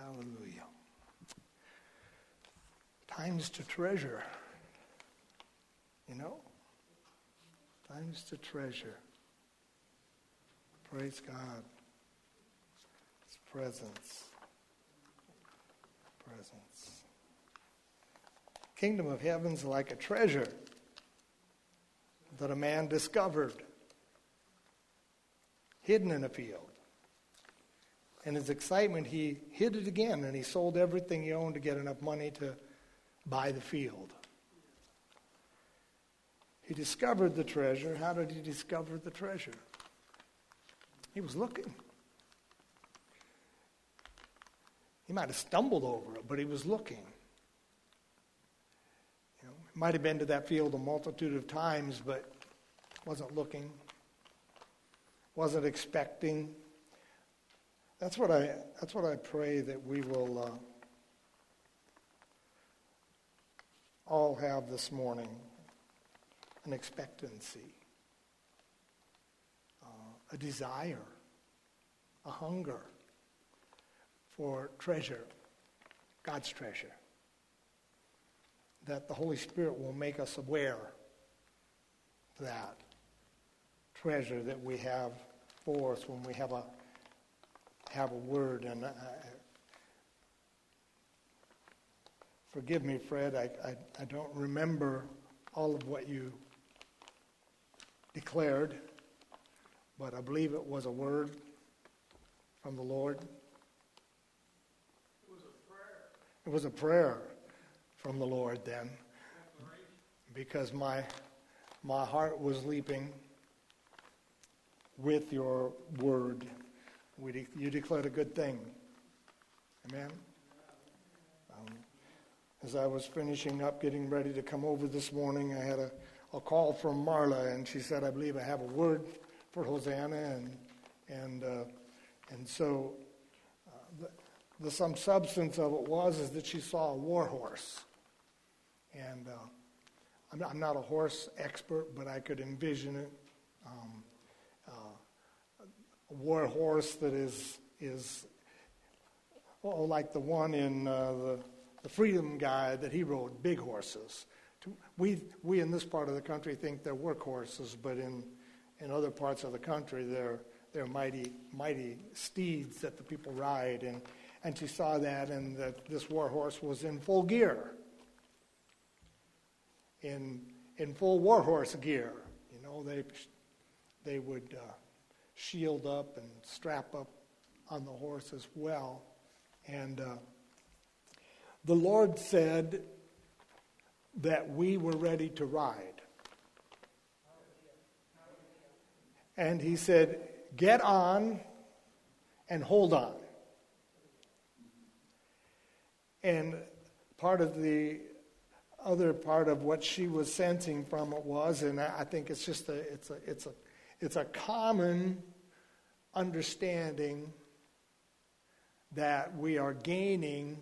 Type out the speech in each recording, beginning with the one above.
Hallelujah. Times to treasure. You know? Times to treasure. Praise God. His presence. Presence. Kingdom of heaven's like a treasure that a man discovered, hidden in a field. In his excitement, he hid it again, and he sold everything he owned to get enough money to buy the field. He discovered the treasure. How did he discover the treasure? He was looking. He might have stumbled over it, but he was looking. You know, he might have been to that field a multitude of times, but wasn't looking, wasn't expecting. That's what I pray that we will all have this morning, an expectancy, a desire, a hunger for treasure, God's treasure, that the Holy Spirit will make us aware of that treasure that we have for us when we have a word. And forgive me, Fred, I don't remember all of what you declared, but I believe it was a word from the Lord. It was a prayer. It was a prayer from the Lord then, because my heart was leaping with your word. You declared a good thing. Amen? As I was finishing up, getting ready to come over this morning, I had a call from Marla, and she said, I believe I have a word for Hosanna. And so the some substance of it is that she saw a war horse. And I'm not a horse expert, but I could envision it. A war horse that is like the one in the Freedom Guide that he rode, big horses. We in this part of the country think they're workhorses, but in other parts of the country they're mighty steeds that the people ride. And she saw that, and that this war horse was in full gear, in full war horse gear. You know, they would shield up and strap up on the horse as well. And the Lord said that we were ready to ride. And he said, get on and hold on. And part of the other part of what she was sensing from it was, and I think it's just it's a common understanding that we are gaining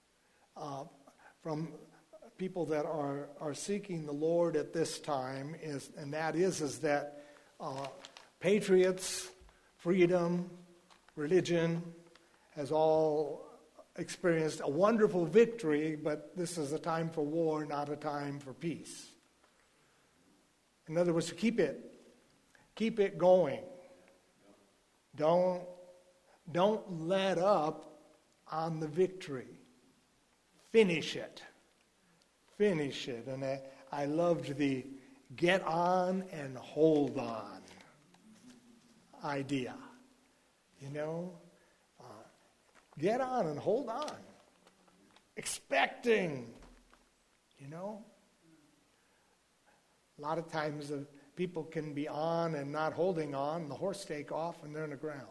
from people that are seeking the Lord at this time, is that patriots, freedom, religion has all experienced a wonderful victory, but this is a time for war, not a time for peace. In other words, keep it going. Don't let up on the victory. Finish it. And I loved the get on and hold on idea. You know, get on and hold on. Expecting, you know. A lot of times people can be on and not holding on. The horse take off and they're on the ground.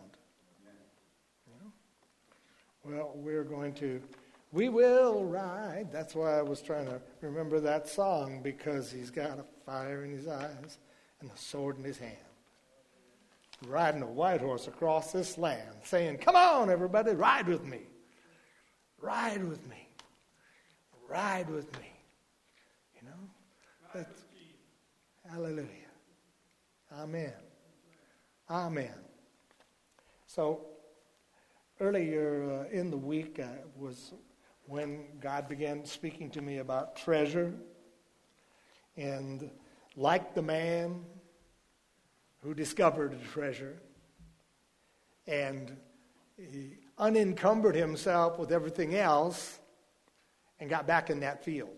You know? Well, we will ride. That's why I was trying to remember that song, because he's got a fire in his eyes and a sword in his hand. Riding a white horse across this land, saying, come on, everybody, ride with me. Ride with me. Ride with me. You know? Hallelujah. Amen. Amen. So, earlier in the week was when God began speaking to me about treasure. And like the man who discovered a treasure and he unencumbered himself with everything else and got back in that field,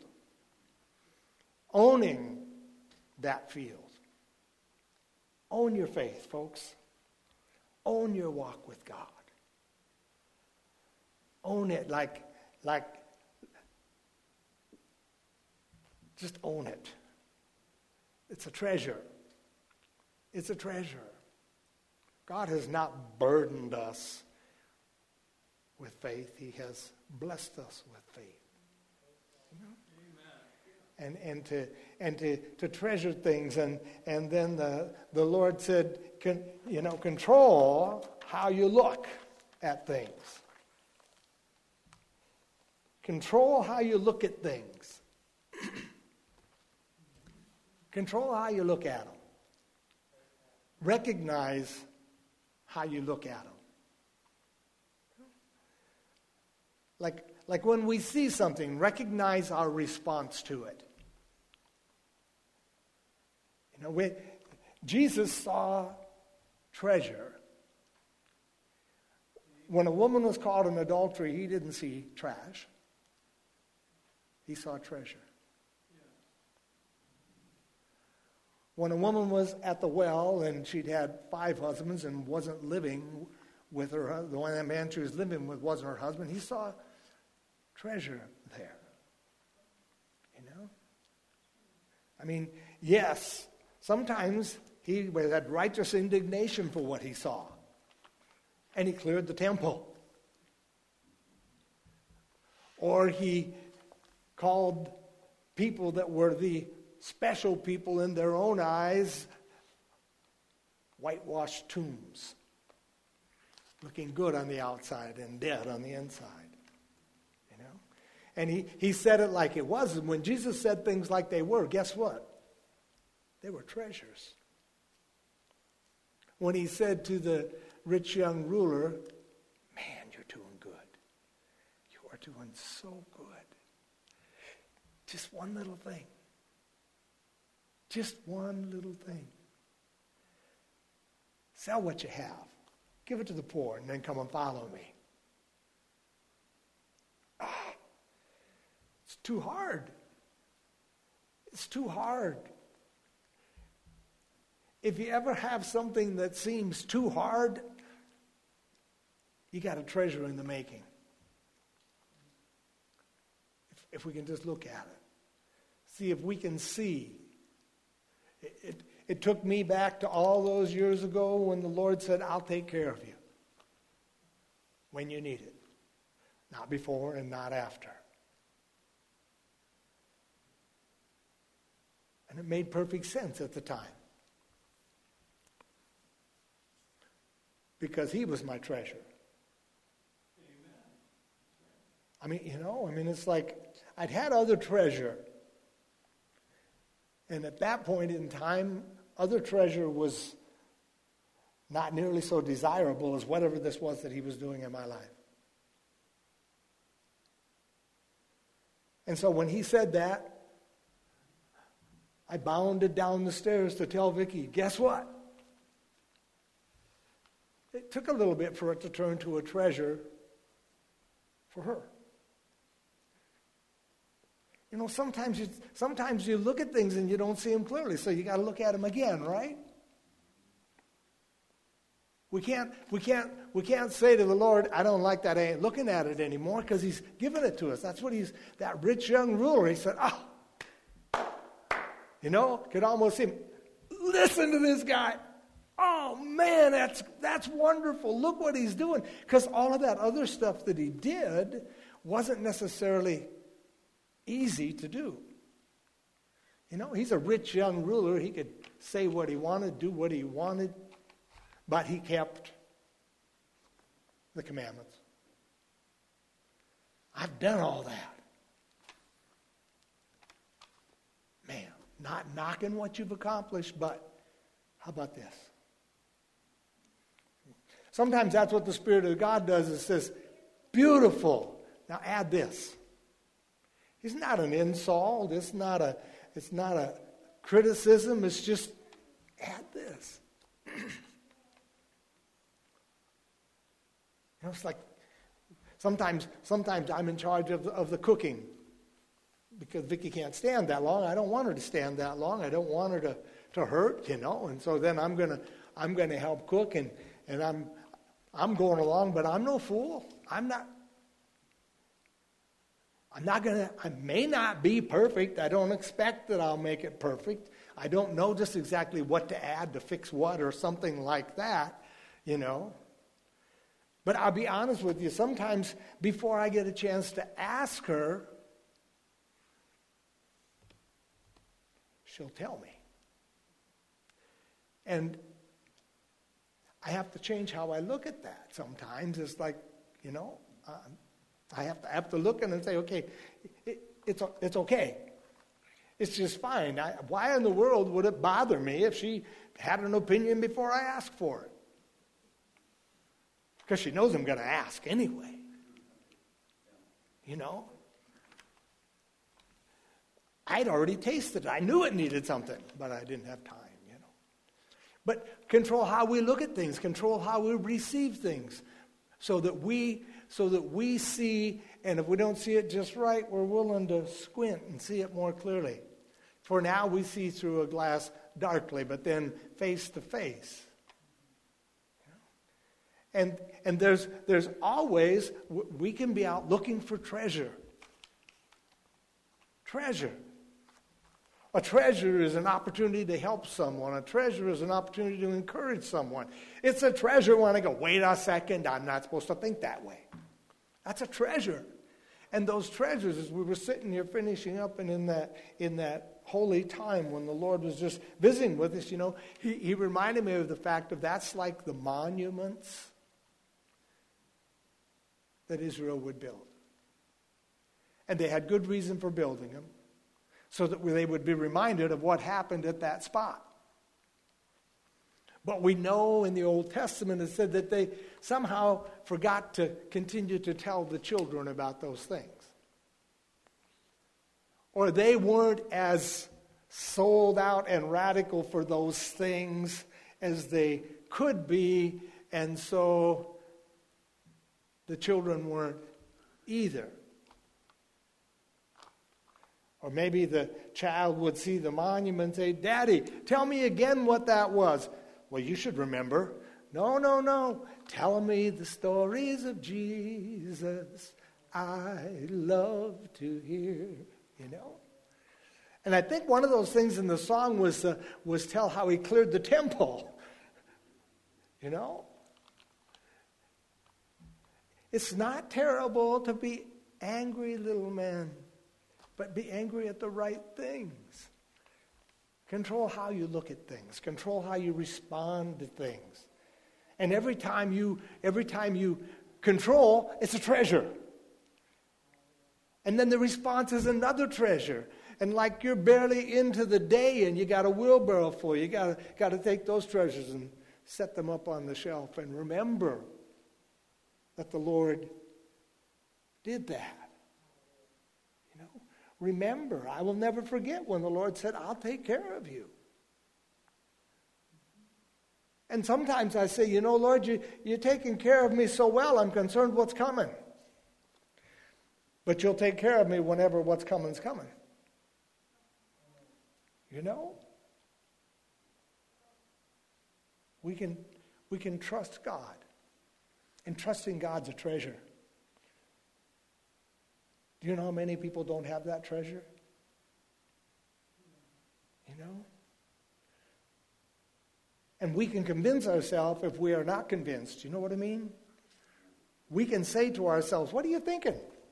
owning that field. Own your faith, folks. Own your walk with God. Own it like just own it. It's a treasure. It's a treasure. God has not burdened us with faith. He has blessed us with faith. You know? And to treasure things. And then the Lord said, control how you look at things. Control how you look at things. Control how you look at them. Recognize how you look at them. Like when we see something, recognize our response to it. When Jesus saw treasure. When a woman was caught in adultery, he didn't see trash. He saw treasure. When a woman was at the well and she'd had 5 husbands and wasn't living with her, the one that man she was living with wasn't her husband, he saw treasure there. I mean, yes, sometimes he had righteous indignation for what he saw. And he cleared the temple. Or he called people that were the special people in their own eyes whitewashed tombs, looking good on the outside and dead on the inside. And he said it like it was. And when Jesus said things like they were, guess what? They were treasures. When he said to the rich young ruler, man, you're doing good. You are doing so good. Just one little thing. Just one little thing. Sell what you have. Give it to the poor and then come and follow me. It's too hard. It's too hard. If you ever have something that seems too hard, you got a treasure in the making. If we can just look at it. See if we can see. It took me back to all those years ago when the Lord said, I'll take care of you when you need it. Not before and not after. And it made perfect sense at the time. Because he was my treasure. Amen. It's like I'd had other treasure. And at that point in time, other treasure was not nearly so desirable as whatever this was that he was doing in my life. And so when he said that, I bounded down the stairs to tell Vicki, guess what? It took a little bit for it to turn to a treasure for her. Sometimes you look at things and you don't see them clearly, so you got to look at them again, right? We can't say to the Lord, I don't like that, I ain't looking at it anymore, because he's given it to us. That's what that rich young ruler, he said, could almost see him. Listen to this guy. Oh man, that's wonderful. Look what he's doing. Because all of that other stuff that he did wasn't necessarily easy to do. He's a rich young ruler. He could say what he wanted, do what he wanted, but he kept the commandments. I've done all that. Man, not knocking what you've accomplished, but how about this? Sometimes that's what the Spirit of God does. It says, beautiful. Now add this. It's not an insult. It's not a criticism. It's just add this. It's like sometimes I'm in charge of the cooking because Vicki can't stand that long. I don't want her to stand that long. I don't want her to hurt, And so then I'm gonna help cook, and I'm going along, but I'm no fool. I may not be perfect. I don't expect that I'll make it perfect. I don't know just exactly what to add to fix what or something like that, But I'll be honest with you, sometimes before I get a chance to ask her, she'll tell me. And I have to change how I look at that. Sometimes it's like, I have to look and say, okay, it's okay. It's just fine. Why in the world would it bother me if she had an opinion before I asked for it? Because she knows I'm going to ask anyway. I'd already tasted it. I knew it needed something, but I didn't have time, But control how we look at things, control how we receive things, so that we see, and if we don't see it just right, we're willing to squint and see it more clearly. For now we see through a glass darkly, but then face to face. And there's always, we can be out looking for treasure. Treasure. A treasure is an opportunity to help someone. A treasure is an opportunity to encourage someone. It's a treasure when I go, wait a second, I'm not supposed to think that way. That's a treasure. And those treasures, as we were sitting here finishing up and in that holy time when the Lord was just visiting with us, he reminded me of the fact of that's like the monuments that Israel would build. And they had good reason for building them, so that they would be reminded of what happened at that spot. But we know in the Old Testament it said that they somehow forgot to continue to tell the children about those things. Or they weren't as sold out and radical for those things as they could be, and so the children weren't either. Or maybe the child would see the monument and say, Daddy, tell me again what that was. Well, you should remember. No. Tell me the stories of Jesus. I love to hear, And I think one of those things in the song was tell how he cleared the temple. It's not terrible to be angry little men, but be angry at the right things. Control how you look at things. Control how you respond to things. And every time you control, it's a treasure. And then the response is another treasure. And like you're barely into the day and you got a wheelbarrow full, you got to take those treasures and set them up on the shelf and remember that the Lord did that. Remember, I will never forget when the Lord said, I'll take care of you. And sometimes I say, Lord, you're taking care of me so well, I'm concerned what's coming. But you'll take care of me whenever what's coming's coming. We can trust God. And trusting God's a treasure. Do you know how many people don't have that treasure? And we can convince ourselves if we are not convinced. You know what I mean? We can say to ourselves, what are you thinking?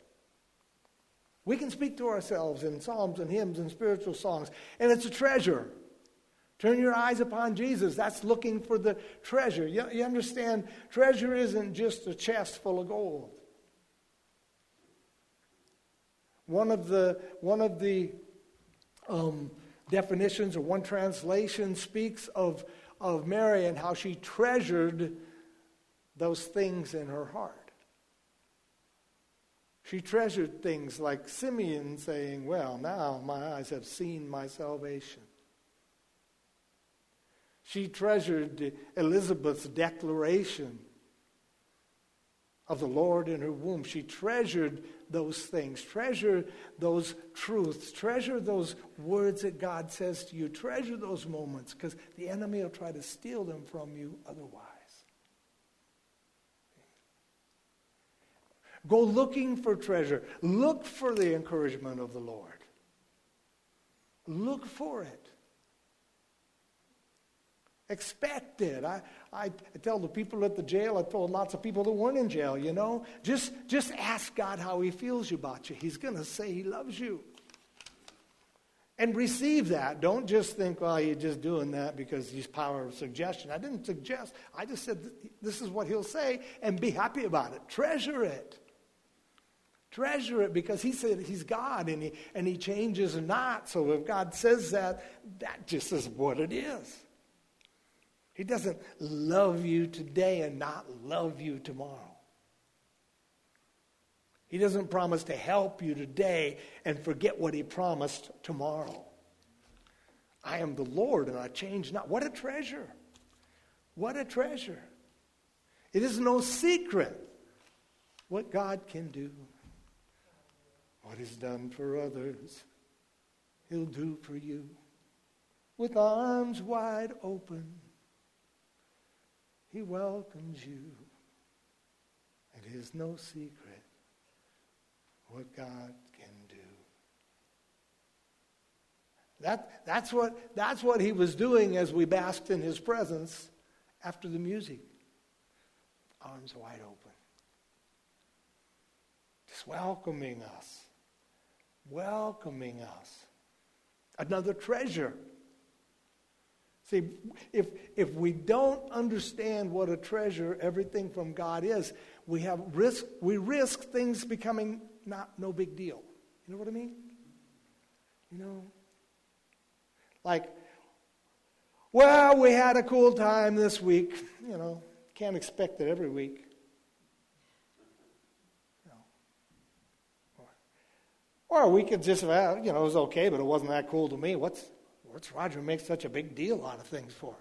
We can speak to ourselves in psalms and hymns and spiritual songs. And it's a treasure. Turn your eyes upon Jesus. That's looking for the treasure. You understand, treasure isn't just a chest full of gold. One of the definitions, or one translation, speaks of Mary and how she treasured those things in her heart. She treasured things like Simeon saying, well, now my eyes have seen my salvation. She treasured Elizabeth's declaration of the Lord in her womb. She treasured those things. Treasure those truths. Treasure those words that God says to you. Treasure those moments, because the enemy will try to steal them from you otherwise. Go looking for treasure. Look for the encouragement of the Lord. Look for it. Expect it. I tell the people at the jail, I told lots of people that weren't in jail, just ask God how he feels about you. He's going to say he loves you. And receive that. Don't just think, well, you're just doing that because he's power of suggestion. I didn't suggest. I just said this is what he'll say, and be happy about it. Treasure it. Treasure it, because he said he's God and he changes not. So if God says that just is what it is. He doesn't love you today and not love you tomorrow. He doesn't promise to help you today and forget what he promised tomorrow. I am the Lord and I change not. What a treasure. What a treasure. It is no secret what God can do. What he's done for others, he'll do for you. With arms wide open, he welcomes you. It is no secret what God can do. That's what he was doing as we basked in his presence after the music. Arms wide open. Just welcoming us. Welcoming us. Another treasure. See, if we don't understand what a treasure, everything from God is, we risk things becoming no big deal. You know what I mean? Like, well, we had a cool time this week. Can't expect it every week. Or we could just, it was okay, but it wasn't that cool to me. What's Roger make such a big deal out of things for?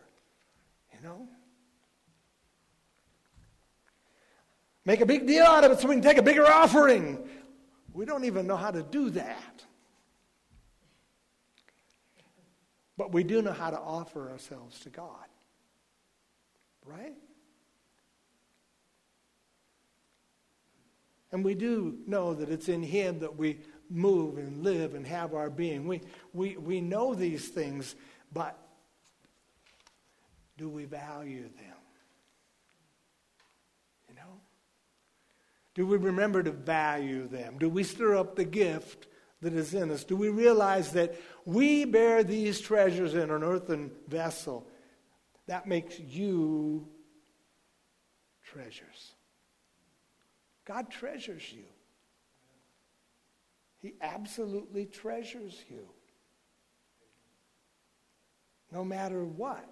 Make a big deal out of it so we can take a bigger offering. We don't even know how to do that. But we do know how to offer ourselves to God. Right? And we do know that it's in him that we move and live and have our being. We know these things, but do we value them? Do we remember to value them? Do we stir up the gift that is in us? Do we realize that we bear these treasures in an earthen vessel? That makes you treasures. God treasures you. He absolutely treasures you. No matter what,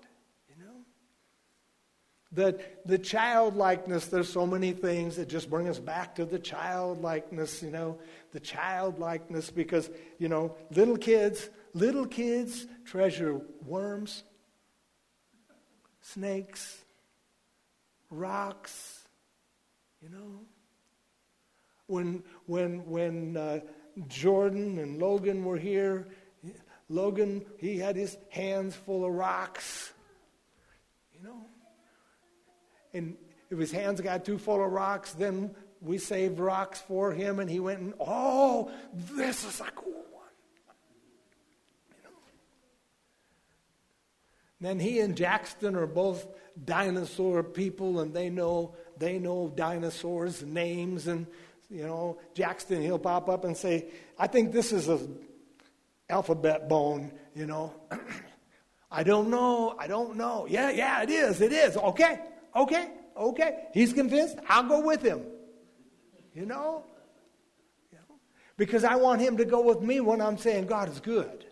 The childlikeness, there's so many things that just bring us back to the childlikeness, the childlikeness, because, little kids treasure worms, snakes, rocks, When Jordan and Logan were here, Logan, he had his hands full of rocks, And if his hands got too full of rocks, then we saved rocks for him, and he went and, this is a cool one. Then he and Jackson are both dinosaur people, and they know dinosaurs' names, and Jackson, he'll pop up and say, I think this is an alphabet bone, I don't know. Yeah, it is. Okay. He's convinced. I'll go with him. Because I want him to go with me when I'm saying God is good.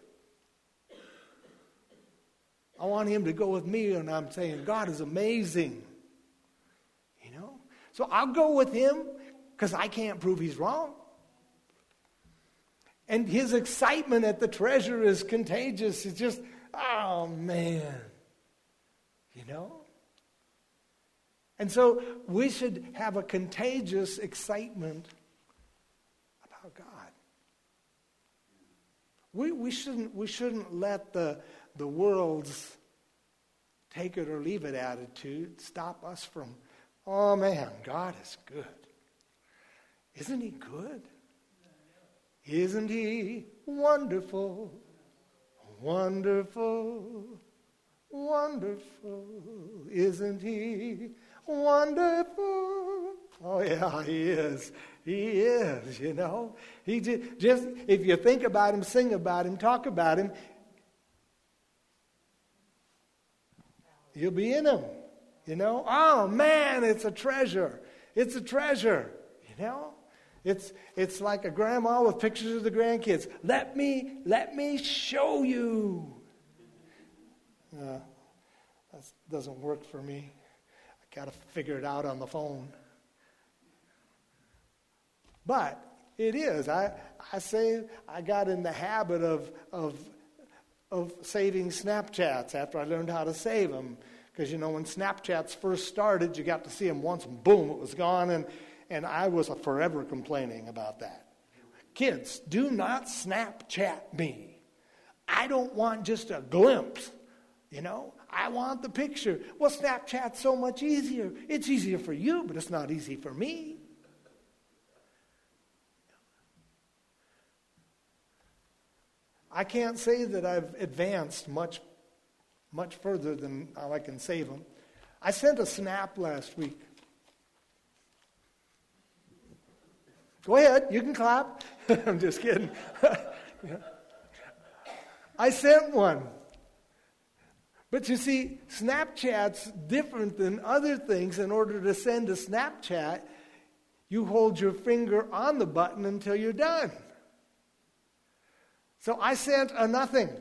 I want him to go with me when I'm saying God is amazing. So I'll go with him because I can't prove he's wrong. And his excitement at the treasure is contagious. It's just, oh man, you know? And so we should have a contagious excitement about God. We shouldn't let the world's take it or leave it attitude stop us from, oh man, God is good. Isn't he good? Isn't he wonderful? Wonderful, wonderful. Isn't he wonderful? Oh yeah, he is. He is, you know. He just if you think about him, sing about him, talk about him, you'll be in him, you know. Oh man, it's a treasure. It's a treasure, you know. It's like a grandma with pictures of the grandkids. Let me show you. That doesn't work for me. I got to figure it out on the phone. But it is. I say I got in the habit of saving Snapchats after I learned how to save them. Because, you know, when Snapchats first started, you got to see them once and boom, it was gone. And I was forever complaining about that. Kids, do not Snapchat me. I don't want just a glimpse, you know. I want the picture. Well, Snapchat's so much easier. It's easier for you, but it's not easy for me. I can't say that I've advanced much further than how I can save them. I sent a snap last week. Go ahead, you can clap. I'm just kidding. Yeah. I sent one. But you see, Snapchat's different than other things. In order to send a Snapchat, you hold your finger on the button until you're done. So I sent a nothing.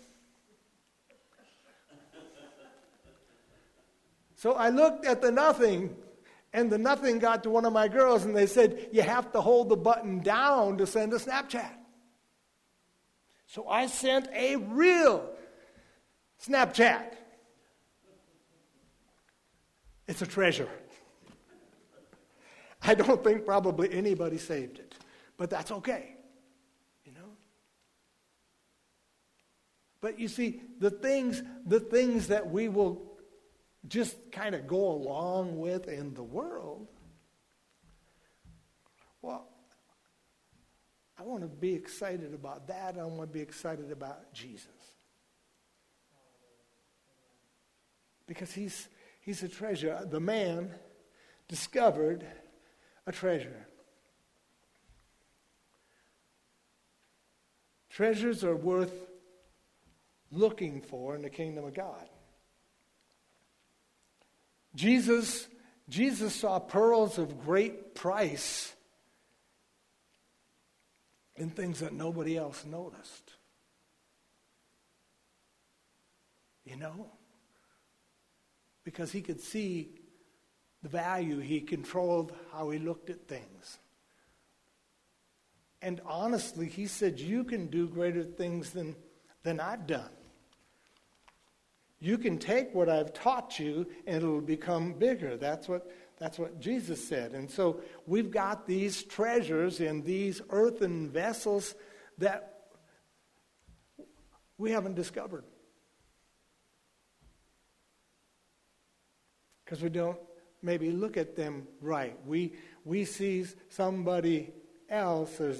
So I looked at the nothing, and the nothing got to one of my girls, and they said, you have to hold the button down to send a Snapchat. So I sent a real Snapchat. It's a treasure. I don't think probably anybody saved it, but that's okay, you know. But you see, the things that we will just kind of go along with in the world, well, I want to be excited about that. I want to be excited about Jesus. Because he's a treasure. The man discovered a treasure. Treasures are worth looking for in the kingdom of God. Jesus saw pearls of great price in things that nobody else noticed. You know? Because he could see the value. He controlled how he looked at things. And honestly, he said, you can do greater things than I've done. You can take what I've taught you and it'll become bigger. That's what Jesus said. And so we've got these treasures in these earthen vessels that we haven't discovered. Because we don't maybe look at them right. We see somebody else as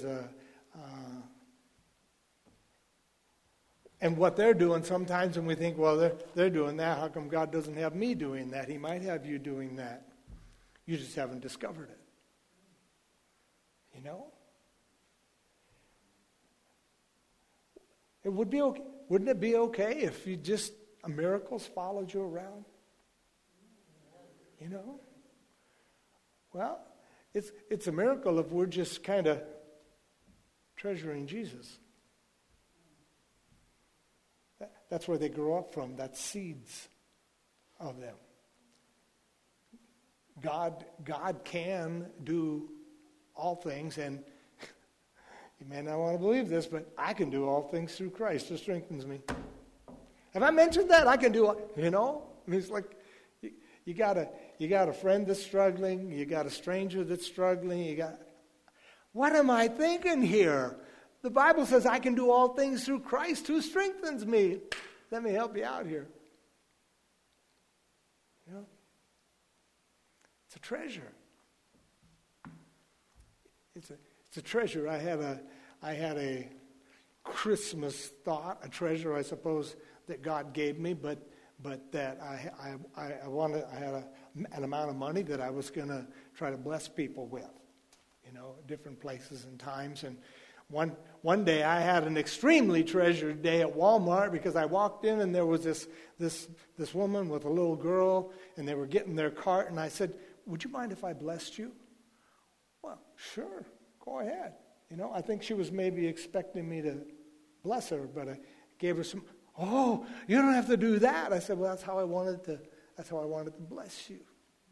and what they're doing sometimes, and we think, well, they're doing that. How come God doesn't have me doing that? He might have you doing that. You just haven't discovered it. You know? It would be okay. Wouldn't it be okay if you just miracles followed you around? You know? Well, it's a miracle if we're just kind of treasuring Jesus. That's where they grow up from. That's seeds of them. God can do all things, and you may not want to believe this, but I can do all things through Christ who strengthens me. Have I mentioned that? I can do all, I mean, it's like you got a friend that's struggling, you got a stranger that's struggling, what am I thinking here? The Bible says I can do all things through Christ who strengthens me. Let me help you out here. It's a treasure. It's a treasure. I had a Christmas thought, a treasure, I suppose, that God gave me, but that I had an amount of money that I was going to try to bless people with, different places and times. And one day I had an extremely treasured day at Walmart because I walked in and there was this woman with a little girl, and they were getting their cart, and I said, "Would you mind if I blessed you?" "Well, sure, go ahead." I think she was maybe expecting me to bless her, but I gave her some. "Oh, you don't have to do that." I said, "Well, that's how I wanted to bless you."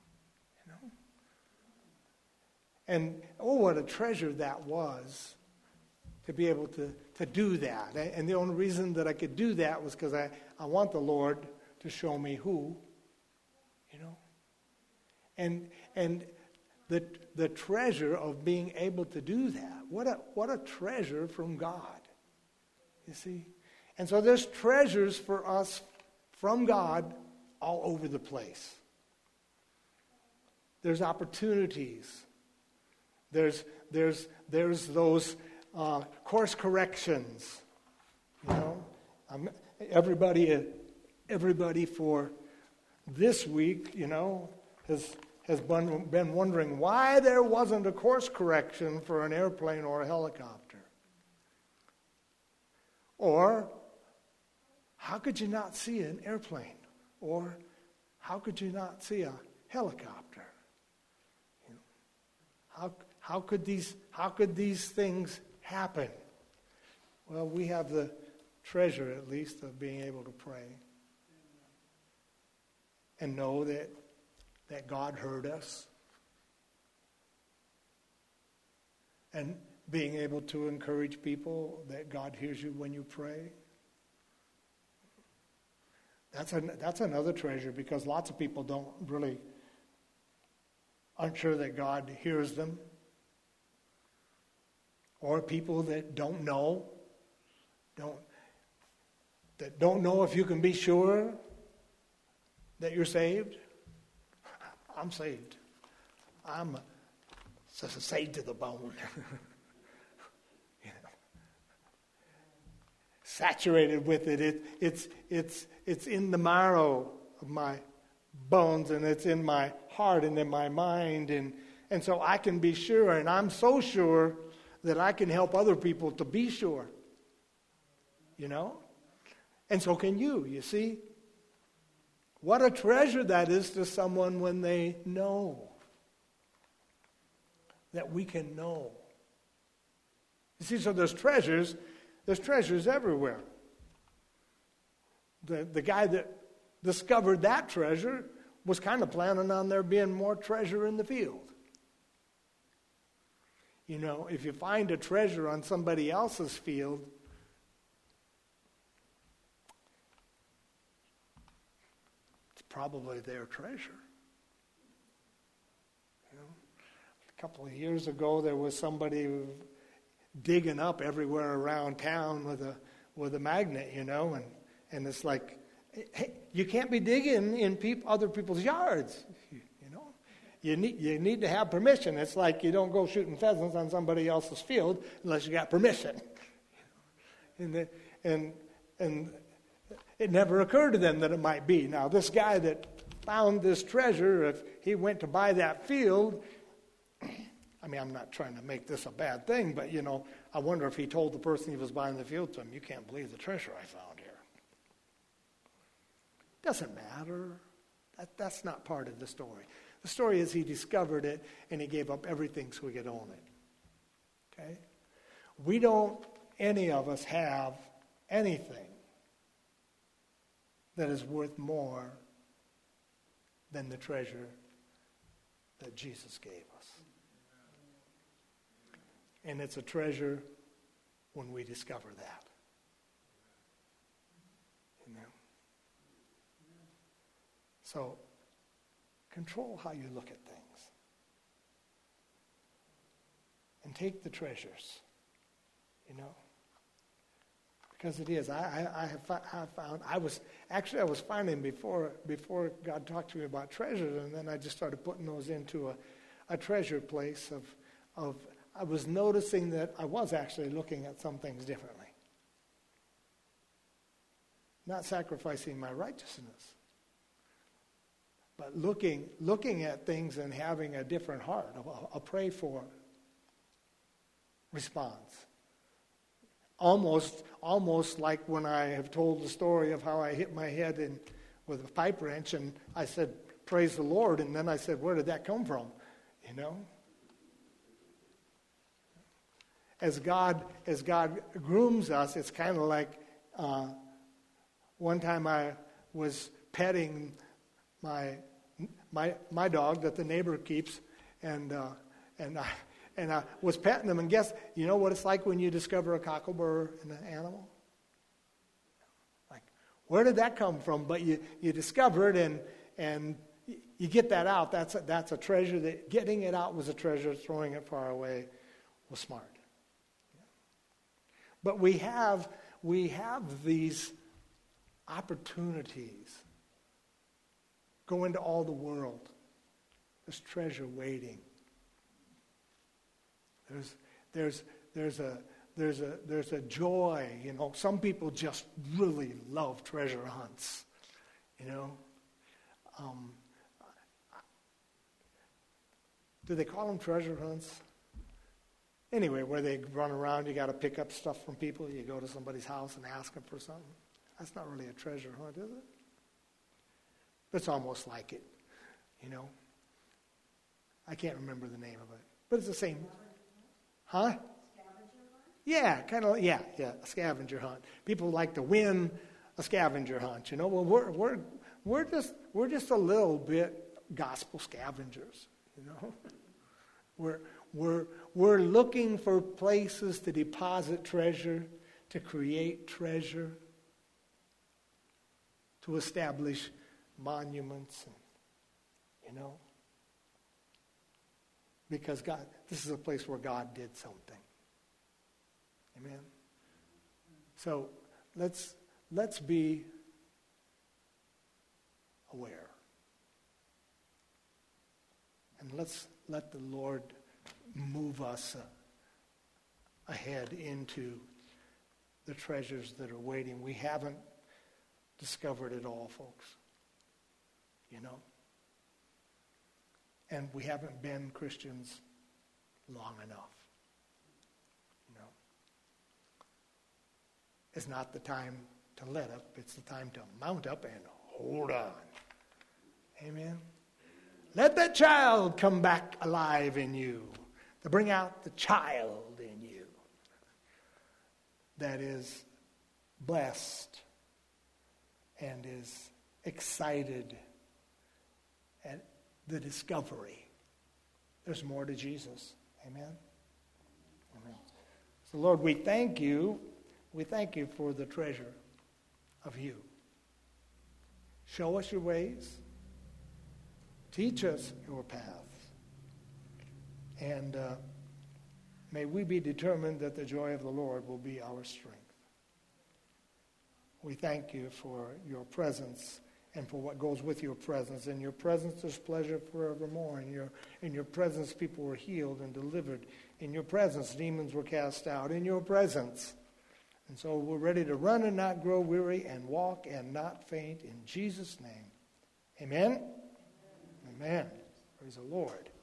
And what a treasure that was to be able to do that. And the only reason that I could do that was because I want the Lord to show me who, And the treasure of being able to do that. What a treasure from God. You see? And so there's treasures for us from God all over the place. There's opportunities. There's those course corrections. Everybody for this week, has been wondering why there wasn't a course correction for an airplane or a helicopter. Or, how could you not see an airplane? Or, how could you not see a helicopter? How could these things happen? Well, we have the treasure, at least, of being able to pray and know that God heard us, and being able to encourage people that God hears you when you pray. That's another treasure, because lots of people aren't sure that God hears them, or people that don't know if you can be sure that you're saved. I'm saved. I'm saved to the bone. Saturated with it. It's in the marrow of my bones, and it's in my heart and in my mind, and so I can be sure, and I'm so sure that I can help other people to be sure. And so can you see? What a treasure that is to someone when they know. That we can know. You see, so there's treasures everywhere. The guy that discovered that treasure was kind of planning on there being more treasure in the field. If you find a treasure on somebody else's field, it's probably their treasure. A couple of years ago, there was somebody digging up everywhere around town with a magnet, and it's like, hey, you can't be digging in other people's yards. You need to have permission. It's like you don't go shooting pheasants on somebody else's field unless you got permission. And it never occurred to them that it might be. Now, this guy that found this treasure, if he went to buy that field, I'm not trying to make this a bad thing, but, I wonder if he told the person he was buying the field to him, "You can't believe the treasure I found here." Doesn't matter. That's not part of the story. The story is he discovered it, and he gave up everything so he could own it. Okay? We don't, any of us, have anything that is worth more than the treasure that Jesus gave us. And it's a treasure when we discover that. Amen. So, control how you look at things. And take the treasures, because it is. I was finding before God talked to me about treasures, and then I just started putting those into a treasure place of I was noticing that I was actually looking at some things differently. Not sacrificing my righteousness, but looking at things and having a different heart, a pray for response. Almost like when I have told the story of how I hit my head with a pipe wrench, and I said, praise the Lord, and then I said, where did that come from? As God grooms us, it's kind of like one time I was petting my dog that the neighbor keeps, and I was petting him, and guess, you know what it's like when you discover a cocklebur in an animal? Like, where did that come from? But you discover it, and you get that out. That's a treasure. That getting it out was a treasure. Throwing it far away was smart. But we have these opportunities. Go into all the world. There's treasure waiting. There's a joy. Some people just really love treasure hunts. Do they call them treasure hunts? Anyway, where they run around, you got to pick up stuff from people. You go to somebody's house and ask them for something. That's not really a treasure hunt, is it? It's almost like it, I can't remember the name of it, but it's the same. Huh? Scavenger hunt? Yeah, kind of. Yeah, a scavenger hunt. People like to win a scavenger hunt. Well, we're just a little bit gospel scavengers. We're looking for places to deposit treasure, to create treasure, to establish monuments, because God, this is a place where God did something. Amen. So let's be aware, and let's let the Lord move us ahead into the treasures that are waiting. We haven't discovered it all, folks. And we haven't been Christians long enough. It's not the time to let up. It's the time to mount up and hold on. Amen. Let that child come back alive in you, to bring out the child in you that is blessed and is excited at the discovery. There's more to Jesus. Amen? Amen. So, Lord, we thank you. We thank you for the treasure of you. Show us your ways. Teach us your paths. And may we be determined that the joy of the Lord will be our strength. We thank you for your presence and for what goes with your presence. In your presence there's pleasure forevermore. In your presence people were healed and delivered. In your presence demons were cast out. In your presence. And so we're ready to run and not grow weary and walk and not faint in Jesus' name. Amen? Amen. Praise the Lord.